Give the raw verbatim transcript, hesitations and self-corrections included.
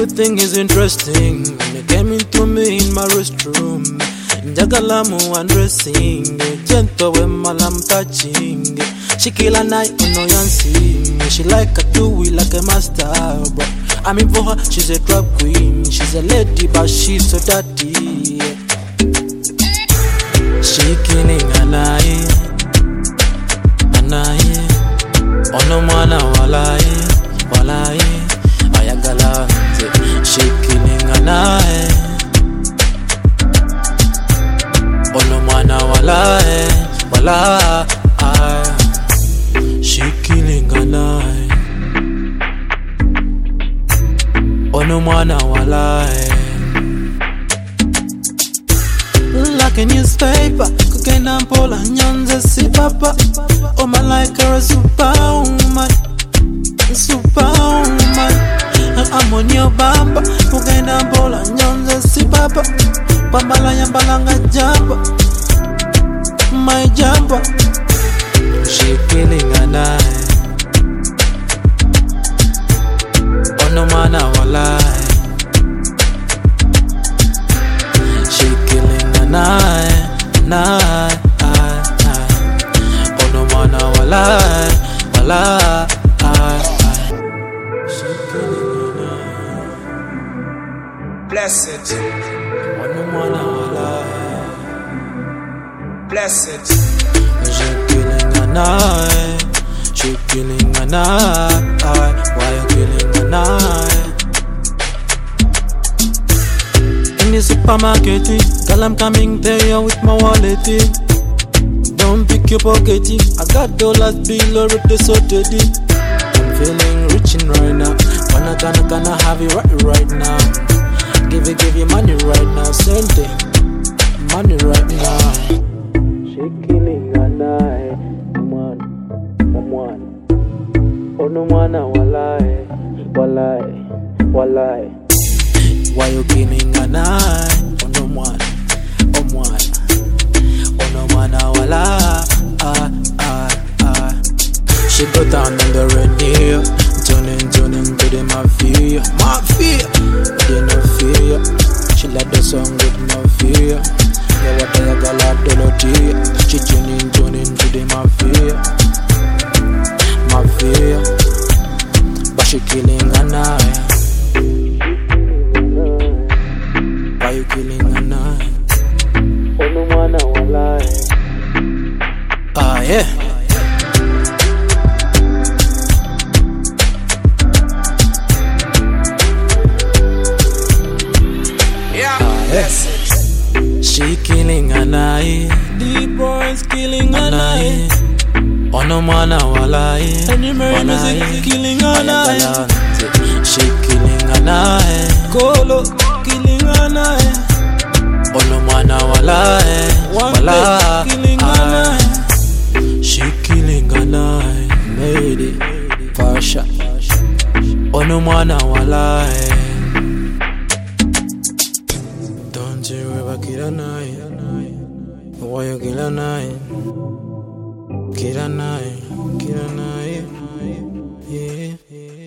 Everything is interesting. When you came into me in my restroom, Njagalamu undressing, gentle when malam touching. She kill a night on no yansing. She like a do it like a master, bro. I mean for her, she's a drag queen. She's a lady, but she's so dirty. She killing a night, a night. Oh no mana walai, walai. Ayagalante, she killing a night. Oh no mana walai, walai. She killing a night. Oh no mana walai. Like a newspaper, cooking and pull and yonza si papa. Oh my like her a superwoman, superwoman. I'm on your bamba, cooking and pull and yonza si papa. Bambala yambalanga jumper, my jumper. She killing a night. Oh no man I will lie. She killing a night, night, night. Oh no man I will lie, will lie. She killing a night. Blessed. Oh no man I will lie. Blessed. She killing a night, she killing a night. Why you killing a night? In the supermarket, girl I'm coming there with my wallet. Don't pick your pocket, I got dollars below the so dirty. I'm feeling rich right now, wanna gonna gonna have it right right now. Give you give you money right now, same thing, money right now. She killing a night, man, man. Oh no man, walai, walai, walai. Why you killing a night? Oh no man, oh man, oh no man, walai. Ah ah ah. She go down on the radio, tuning tuning to the mafia, mafia. They no fear. She like the song with mafia. Yeah, what I got a dollar. She tuning, tuning to the mafia, mafia. But she killing a night. Why you killing a night? Oh no man, I will lie. Ah yeah. Yeah. Ah, yes. She killing a night. The boys killing a night. Oh no man, I will lie. Any music killing a night. She killing a night. Colo killing a night. Oh no man, I will lie. One day killing a night. She killing a night. Made it. Fasha. Oh no man, I will lie. Don't you ever kill a night? Why you kill a night? Kill a night, kill a night, yeah, yeah.